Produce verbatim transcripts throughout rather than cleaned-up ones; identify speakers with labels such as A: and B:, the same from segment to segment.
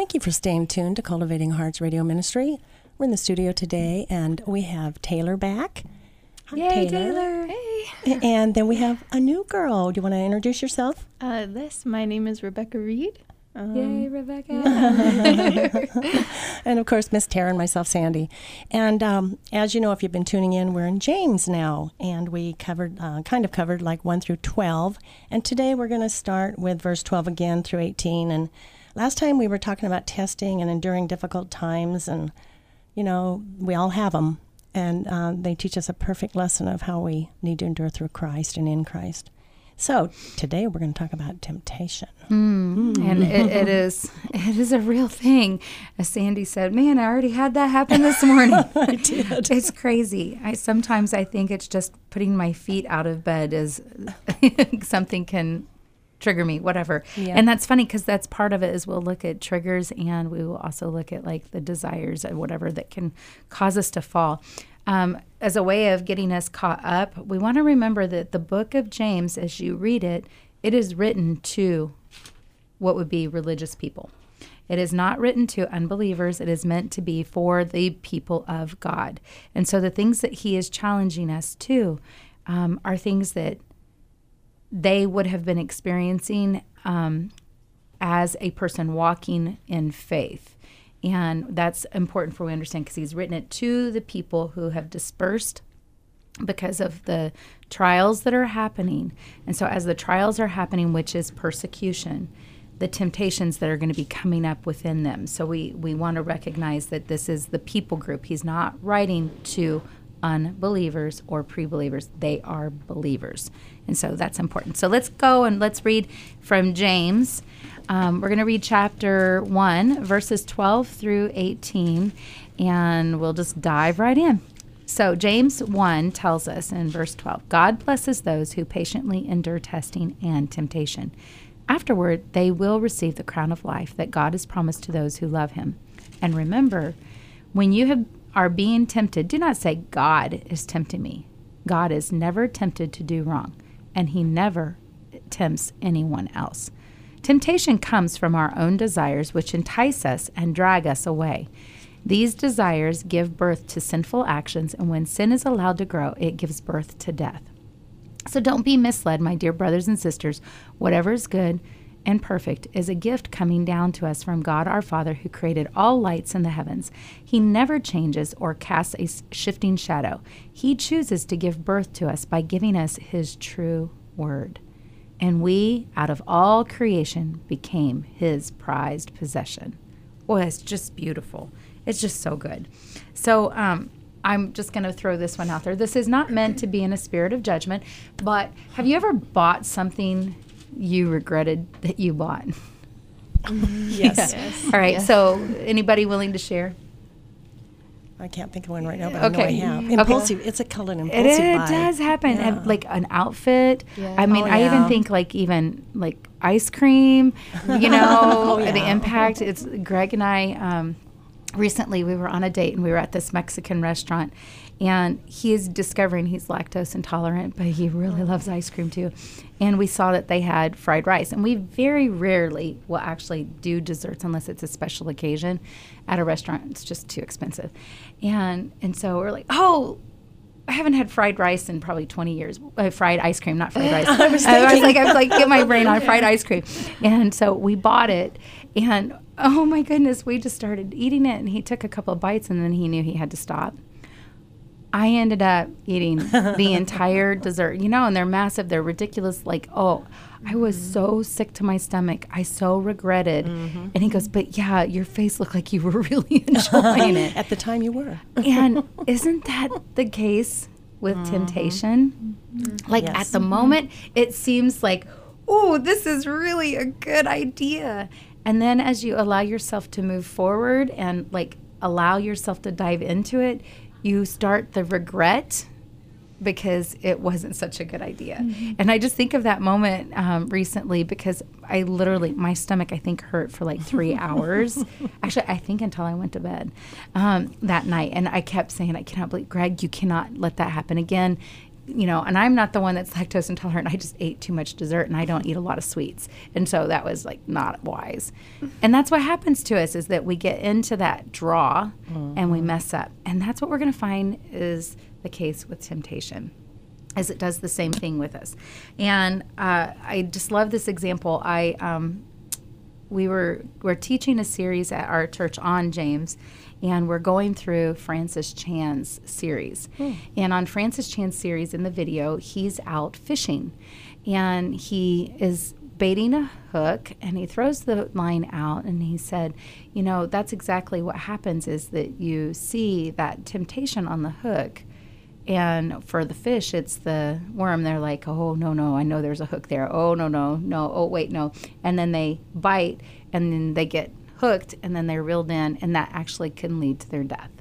A: Thank you for staying tuned to Cultivating Hearts Radio Ministry. We're in the studio today, and we have Taylor back. Hi,
B: Yay,
A: Taylor.
B: Taylor.
C: Hey.
A: And then we have a new girl. Do you want to introduce yourself?
C: Uh, this, my name is Rebecca Reed. Um,
B: Yay, Rebecca.
A: And, of course, Miss Tara and myself, Sandy. And um, as you know, if you've been tuning in, we're in James now. And we covered, uh, kind of covered like one through twelve. And today we're going to start with verse twelve again through eighteen. And last time we were talking about testing and enduring difficult times. And, you know, we all have them. And uh, they teach us a perfect lesson of how we need to endure through Christ and in Christ. So today we're going to talk about temptation.
B: Mm. Mm. And it, it is it is a real thing. As Sandy said, man, I already had that happen this morning.
A: I did.
B: It's crazy. I sometimes I think it's just putting my feet out of bed is something can trigger me, whatever. Yeah. And that's funny because that's part of it is we'll look at triggers and we will also look at like the desires or whatever that can cause us to fall. Um, as a way of getting us caught up, we want to remember that the book of James, as you read it, it is written to what would be religious people. It is not written to unbelievers. It is meant to be for the people of God. And so the things that he is challenging us to um, are things that they would have been experiencing um, as a person walking in faith. And that's important for we understand because he's written it to the people who have dispersed because of the trials that are happening. And so as the trials are happening, which is persecution, the temptations that are going to be coming up within them. So we, we want to recognize that this is the people group. He's not writing to unbelievers or pre-believers. They are believers. And so that's important. So let's go and let's read from James. Um, we're going to read chapter one, verses twelve through eighteen, and we'll just dive right in. So James one tells us in verse twelve, God blesses those who patiently endure testing and temptation. Afterward, they will receive the crown of life that God has promised to those who love him. And remember, when you have, are being tempted, do not say, God is tempting me. God is never tempted to do wrong, and he never tempts anyone else. Temptation comes from our own desires, which entice us and drag us away. These desires give birth to sinful actions, and when sin is allowed to grow, it gives birth to death. So don't be misled, my dear brothers and sisters. Whatever is good and perfect is a gift coming down to us from God our Father, who created all lights in the heavens. He never changes or casts a shifting shadow. He chooses to give birth to us by giving us his true word. And we, out of all creation, became his prized possession. Boy, it's just beautiful. It's just so good. So um, I'm just going to throw this one out there. This is not meant to be in a spirit of judgment, but have you ever bought something you regretted that you bought?
A: Yes.
B: Yeah.
C: Yes.
B: All right.
C: Yes.
B: So anybody willing to share?
A: I can't think of one right now, but
B: Okay.
A: I know I have.
B: Okay.
A: Impulsive. It's a called an
B: It,
A: impulsive
B: it
A: buy.
B: does happen.
A: Yeah.
B: And, like an outfit.
C: Yeah.
B: I mean,
A: Oh,
B: I even
A: yeah.
B: think like even like ice cream, you know,
A: Oh, yeah.
B: the impact. It's Greg and I, um, recently we were on a date and we were at this Mexican restaurant, and he is discovering he's lactose intolerant, but he really loves ice cream too. And we saw that they had fried rice, and we very rarely will actually do desserts unless it's a special occasion at a restaurant. It's just too expensive. And and so we're like, oh, I haven't had fried rice in probably twenty years. Uh, fried ice cream, not fried rice.
A: I was
B: I was
A: thinking.
B: like, I was like, get my brain on fried ice cream. And so we bought it, and oh my goodness, we just started eating it, and he took a couple of bites, and then he knew he had to stop. I ended up eating the entire dessert, you know, and they're massive. They're ridiculous. Like, oh, I was so sick to my stomach. I so regretted. Mm-hmm. And he goes, but yeah, your face looked like you were really enjoying it.
A: At the time you were.
B: And isn't that the case with mm-hmm. temptation? Mm-hmm. Like
A: yes.
B: at the moment, it seems like, oh, this is really a good idea. And then as you allow yourself to move forward and like allow yourself to dive into it, you start the regret because it wasn't such a good idea. Mm-hmm. And I just think of that moment um, recently because I literally, my stomach, I think, hurt for like three hours. Actually, I think until I went to bed um, that night. And I kept saying, I cannot believe, Greg, you cannot let that happen again. you know, and I'm not the one that's lactose intolerant. I just ate too much dessert and I don't eat a lot of sweets. And so that was like not wise. And that's what happens to us is that we get into that draw mm-hmm. and we mess up. And that's what we're going to find is the case with temptation, as it does the same thing with us. And uh, I just love this example. I um, we were we're teaching a series at our church on James, and we're going through Francis Chan's series. Mm. And on Francis Chan's series in the video, he's out fishing, and he is baiting a hook, and he throws the line out, and he said, you know, that's exactly what happens is that you see that temptation on the hook. And for the fish, it's the worm. They're like, oh, no, no, I know there's a hook there. Oh, no, no, no. Oh, wait, no. And then they bite, and then they get hooked, and then they're reeled in, and that actually can lead to their death.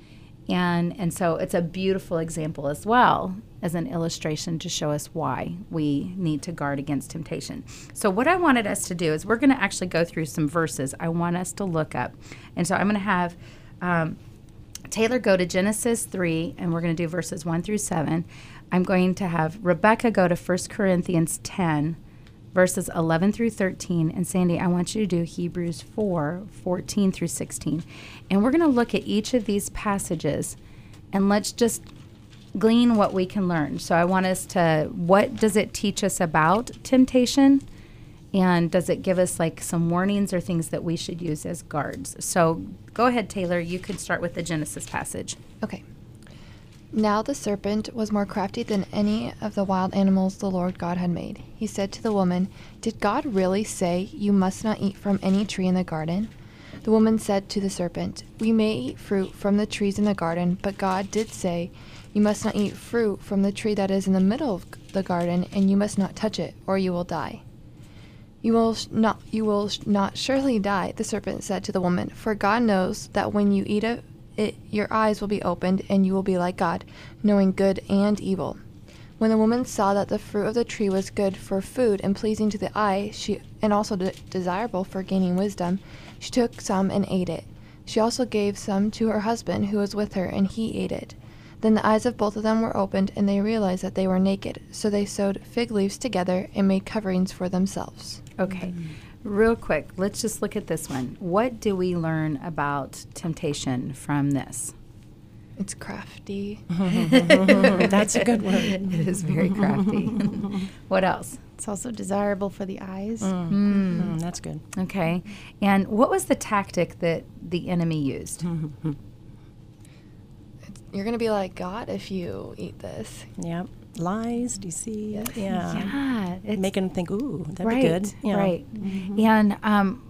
B: And and so it's a beautiful example as well as an illustration to show us why we need to guard against temptation. So what I wanted us to do is we're going to actually go through some verses I want us to look up. And so I'm going to have... Um, Taylor go to Genesis three, and we're going to do verses one through seven. I'm going to have Rebecca go to First Corinthians ten, verses eleven through thirteen. And Sandy, I want you to do Hebrews four, fourteen through sixteen. And we're going to look at each of these passages, and let's just glean what we can learn. So I want us to, what does it teach us about temptation? And does it give us like some warnings or things that we should use as guards? So go ahead, Taylor. You could start with the Genesis passage.
C: Okay. Now the serpent was more crafty than any of the wild animals the Lord God had made. He said to the woman, "Did God really say you must not eat from any tree in the garden?" The woman said to the serpent, "We may eat fruit from the trees in the garden, but God did say, you must not eat fruit from the tree that is in the middle of the garden, and you must not touch it, or you will die." You will sh- not you will sh- not surely die, the serpent said to the woman, for God knows that when you eat of it, your eyes will be opened, and you will be like God, knowing good and evil. When the woman saw that the fruit of the tree was good for food and pleasing to the eye, she and also de- desirable for gaining wisdom, she took some and ate it. She also gave some to her husband who was with her, and he ate it. Then the eyes of both of them were opened, and they realized that they were naked. So they sewed fig leaves together and made coverings for themselves.
B: Okay. Real quick, let's just look at this one. What do we learn about temptation from this?
C: It's crafty.
A: That's a good word.
B: It is very crafty. What else?
D: It's also desirable for the eyes.
A: Mm.
B: Mm.
A: Mm, that's good.
B: Okay. And what was the tactic that the enemy used?
C: You're going to be like God if you eat this.
A: Yep. Lies, deceit.
C: Yes.
A: Yeah.
B: Yeah. It's
A: Making them think, ooh, that'd
B: right,
A: be good. Yeah.
B: Right.
A: Mm-hmm.
B: And um,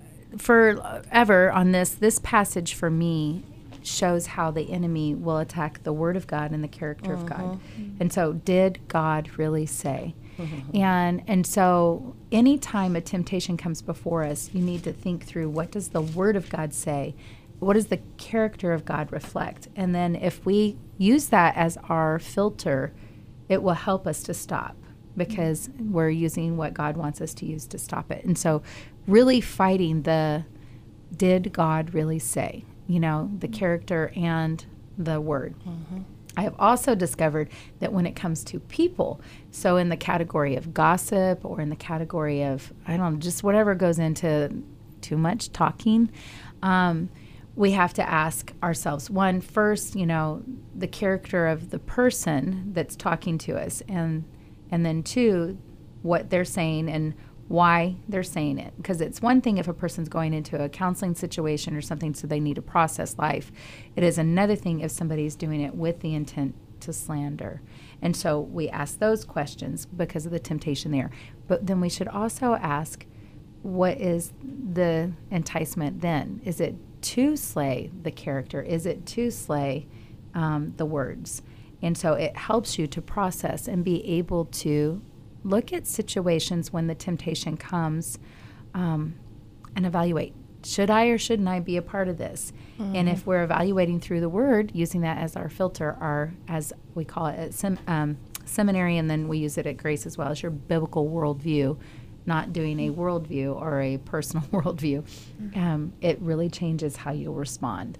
B: forever on this, this passage for me shows how the enemy will attack the Word of God and the character
A: Mm-hmm.
B: of God. And so, did God really say?
A: Mm-hmm.
B: And and so, anytime a temptation comes before us, you need to think through, what does the Word of God say? What does the character of God reflect? And then if we use that as our filter, it will help us to stop, because we're using what God wants us to use to stop it. And so really fighting the, did God really say? You know, the character and the word. Mm-hmm. I have also discovered that when it comes to people, so in the category of gossip or in the category of, I don't know, just whatever goes into too much talking, um, we have to ask ourselves, one, first, you know, the character of the person that's talking to us, and and then two, what they're saying and why they're saying it. Because it's one thing if a person's going into a counseling situation or something so they need to process life. It is another thing if somebody's doing it with the intent to slander. And so we ask those questions because of the temptation there. But then we should also ask, what is the enticement then? Is it to slay the character? Is it to slay um, the words? And so it helps you to process and be able to look at situations when the temptation comes um, and evaluate, should I or shouldn't I be a part of this? Mm-hmm. And if we're evaluating through the word, using that as our filter, our, as we call it at sem- um, seminary, and then we use it at Grace as well, as your biblical worldview, not doing a worldview or a personal worldview, um, it really changes how you'll respond.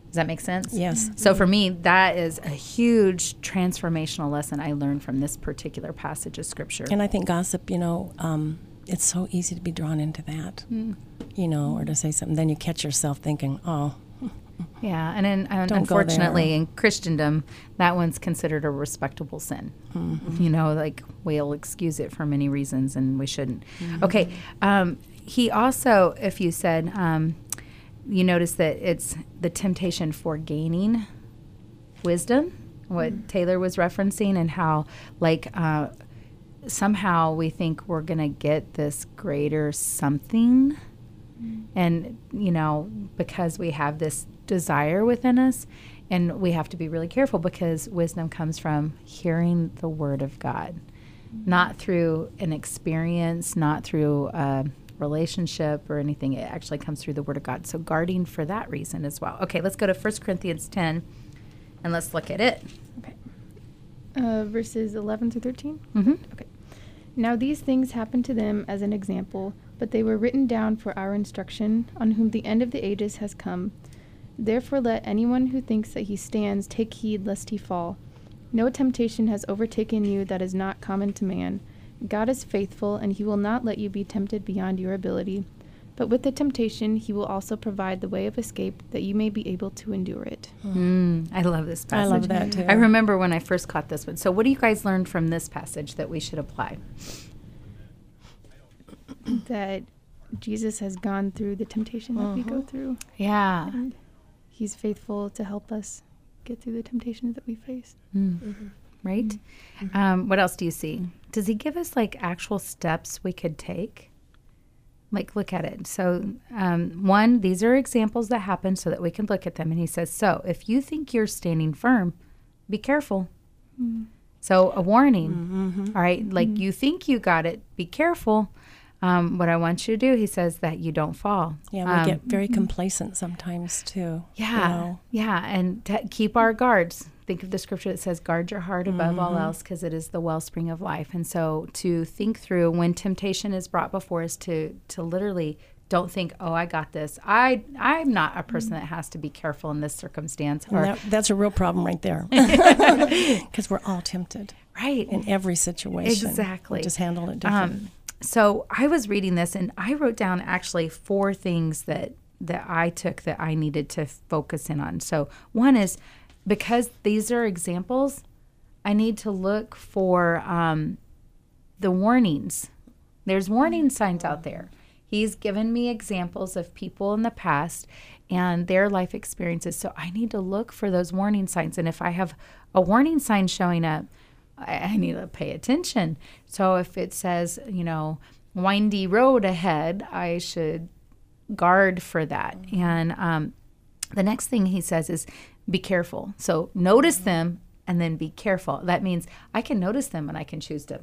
B: Does that make sense?
A: Yes.
B: So for me, that is a huge transformational lesson I learned from this particular passage of Scripture.
A: And I think gossip, you know, um, it's so easy to be drawn into that, mm. you know, or to say something. Then you catch yourself thinking, oh.
B: Yeah, and, in, and
A: Don't
B: unfortunately in Christendom, that one's considered a respectable sin. Mm-hmm. You know, like we'll excuse it for many reasons and we shouldn't. Mm-hmm. Okay, um, he also, if you said, um, you notice that it's the temptation for gaining wisdom, what mm-hmm. Taylor was referencing, and how like uh, somehow we think we're going to get this greater something. Mm-hmm. And, you know, because we have this desire within us, and we have to be really careful because wisdom comes from hearing the Word of God, mm-hmm. not through an experience, not through a relationship or anything. It actually comes through the Word of God. So guarding for that reason as well. Okay, let's go to First Corinthians ten, and let's look at it.
D: Okay. Uh, verses eleven through thirteen?
B: Mm-hmm.
D: Okay. Now these things happened to them as an example, but they were written down for our instruction, on whom the end of the ages has come. Therefore let anyone who thinks that he stands take heed lest he fall. No temptation has overtaken you that is not common to man. God is faithful, and he will not let you be tempted beyond your ability. But with the temptation, he will also provide the way of escape, that you may be able to endure it.
B: Mm, I love this passage.
A: I love that too.
B: I remember when I first caught this one. So what do you guys learn from this passage that we should apply?
D: That Jesus has gone through the temptation that uh-huh. we go through.
B: Yeah.
D: And he's faithful to help us get through the temptations that we face.
B: Mm. Mm-hmm. Right? Mm-hmm. Um, what else do you see? Does he give us like actual steps we could take? Like, look at it. So, um, one, these are examples that happen so that we can look at them. And he says, so if you think you're standing firm, be careful. Mm-hmm. So a warning, mm-hmm. all right? Like mm-hmm. you think you got it, be careful. Um, what I want you to do, he says, that you don't fall.
A: Yeah, we um, get very mm-hmm. complacent sometimes too.
B: Yeah,
A: you know?
B: yeah, and to keep our guards. Think of the scripture that says, guard your heart above mm-hmm. all else, because it is the wellspring of life. And so to think through when temptation is brought before us, to to literally don't think, oh, I got this. I, I'm not a person that has to be careful in this circumstance. Or
A: that, that's a real problem right there. Because we're all tempted.
B: Right.
A: In every situation.
B: Exactly.
A: We just handle it differently. Um,
B: So I was reading this, and I wrote down actually four things that, that I took that I needed to focus in on. So one is, because these are examples, I need to look for um, the warnings. There's warning signs out there. He's given me examples of people in the past and their life experiences. So I need to look for those warning signs. And if I have a warning sign showing up, I need to pay attention. So if it says, you know, windy road ahead, I should guard for that. Mm-hmm. And um, the next thing he says is be careful. So notice mm-hmm. them and then be careful. That means I can notice them and I can choose to,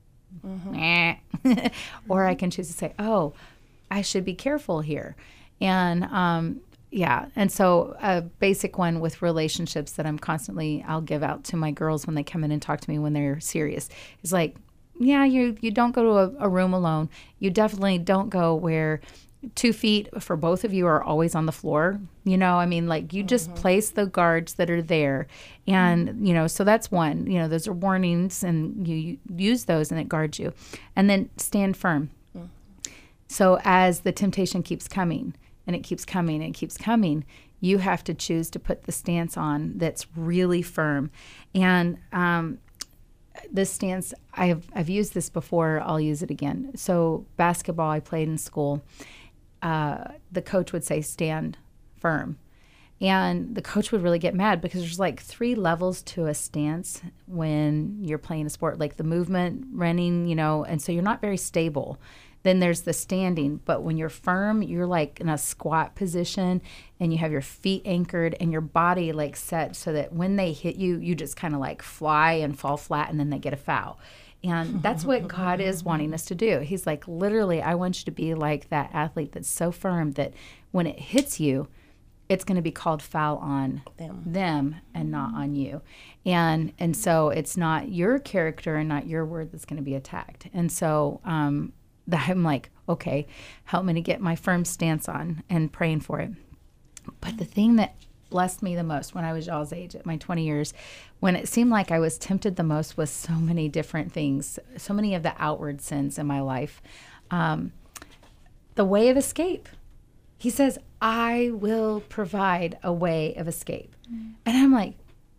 B: mm-hmm. or I can choose to say, oh, I should be careful here. And um Yeah. And so a basic one with relationships that I'm constantly, I'll give out to my girls when they come in and talk to me when they're serious is like, yeah, you, you don't go to a, a room alone. You definitely don't go where two feet for both of you are always on the floor. You know, I mean, like you just mm-hmm. place the guards that are there. And, mm-hmm. you know, so that's one, you know, those are warnings and you, you use those and it guards you. And then stand firm. Mm-hmm. So as the temptation keeps coming, and it keeps coming and it keeps coming, you have to choose to put the stance on that's really firm. And um, this stance, I've, I've used this before, I'll use it again. So basketball, I played in school. Uh, the coach would say, stand firm. And the coach would really get mad because there's like three levels to a stance when you're playing a sport, like the movement, running, you know, and so you're not very stable. Then there's the standing, but when you're firm, you're like in a squat position and you have your feet anchored and your body like set so that when they hit you, you just kind of like fly and fall flat and then they get a foul. And that's what God is wanting us to do. He's like, literally, I want you to be like that athlete that's so firm that when it hits you, it's going to be called foul on them. them and not on you. And and so it's not your character and not your word that's going to be attacked. And so um that I'm like, okay, help me to get my firm stance on and praying for it. But the thing that blessed me the most when I was y'all's age at my twenty years, when it seemed like I was tempted the most with so many different things, so many of the outward sins in my life. Um, the way of escape. He says, I will provide a way of escape. Mm. And I'm like,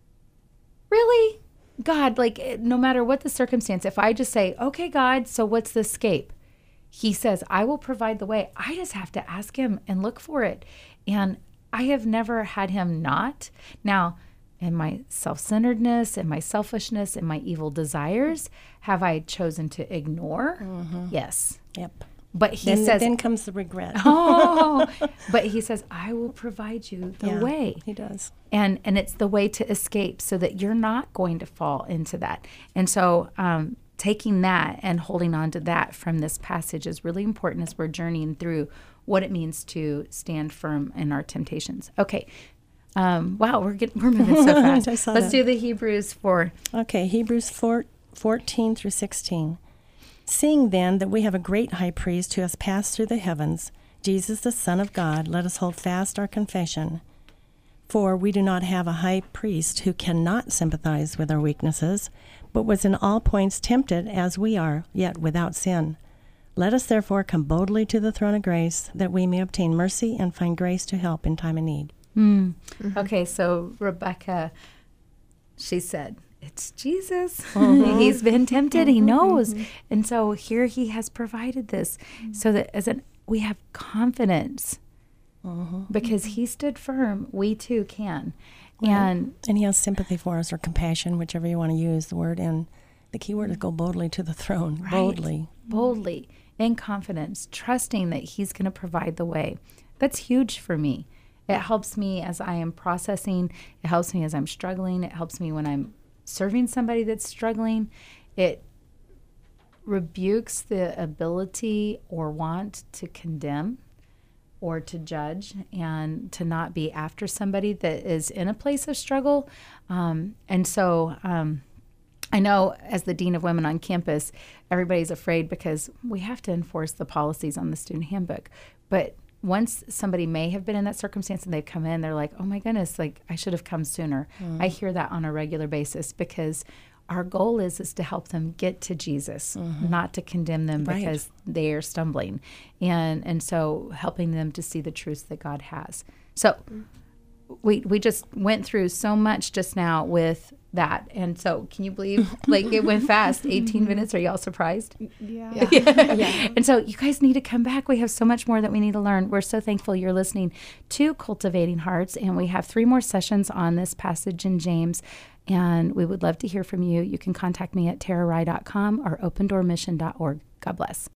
B: really? God, like, no matter what the circumstance, if I just say, okay, God, so what's the escape? He says, I will provide the way. I just have to ask him and look for it. And I have never had him not. Now, in my self-centeredness and my selfishness and my evil desires, have I chosen to ignore? Mm-hmm. Yes.
A: Yep.
B: But he
A: then,
B: says...
A: Then comes the regret.
B: oh, but he says, I will provide you the
A: yeah,
B: way.
A: He does.
B: And and it's the way to escape so that you're not going to fall into that. And so um, taking that and holding on to that from this passage is really important as we're journeying through what it means to stand firm in our temptations. Okay. Um, wow, we're getting, we're moving so fast. Let's that. do the Hebrews four.
A: Okay, Hebrews four, fourteen through sixteen. Seeing then that we have a great high priest who has passed through the heavens, Jesus the Son of God, let us hold fast our confession. For we do not have a high priest who cannot sympathize with our weaknesses, but was in all points tempted as we are, yet without sin. Let us therefore come boldly to the throne of grace, that we may obtain mercy and find grace to help in time of need.
B: Mm. Mm-hmm. Okay, so Rebecca, she said, it's Jesus. Mm-hmm. He's been tempted. Mm-hmm. He knows. Mm-hmm. And so here he has provided this mm-hmm. so that as an we have confidence mm-hmm. because he stood firm. We too can. Right. And
A: and he has sympathy for us, or compassion, whichever you want to use the word. And the key word is go boldly to the throne. Right. Boldly.
B: Boldly. In confidence. Trusting that he's going to provide the way. That's huge for me. It helps me as I am processing. It helps me as I'm struggling. It helps me when I'm serving somebody that's struggling. It rebukes the ability or want to condemn or to judge and to not be after somebody that is in a place of struggle. Um, and so um, I know as the Dean of Women on campus, everybody's afraid because we have to enforce the policies on the student handbook. But once somebody may have been in that circumstance and they've come in, they're like, oh my goodness, like I should have come sooner. Mm. I hear that on a regular basis because our goal is, is to help them get to Jesus, mm-hmm. not to condemn them right. because they are stumbling. And and so helping them to see the truths that God has. So we we just went through so much just now with that. And so can you believe, like, it went fast, eighteen minutes. Are y'all surprised?
D: Yeah.
B: Yeah. yeah. yeah. And so you guys need to come back. We have so much more that we need to learn. We're so thankful you're listening to Cultivating Hearts. And we have three more sessions on this passage in James. And we would love to hear from you. You can contact me at tara rai dot com or open door mission dot org. God bless.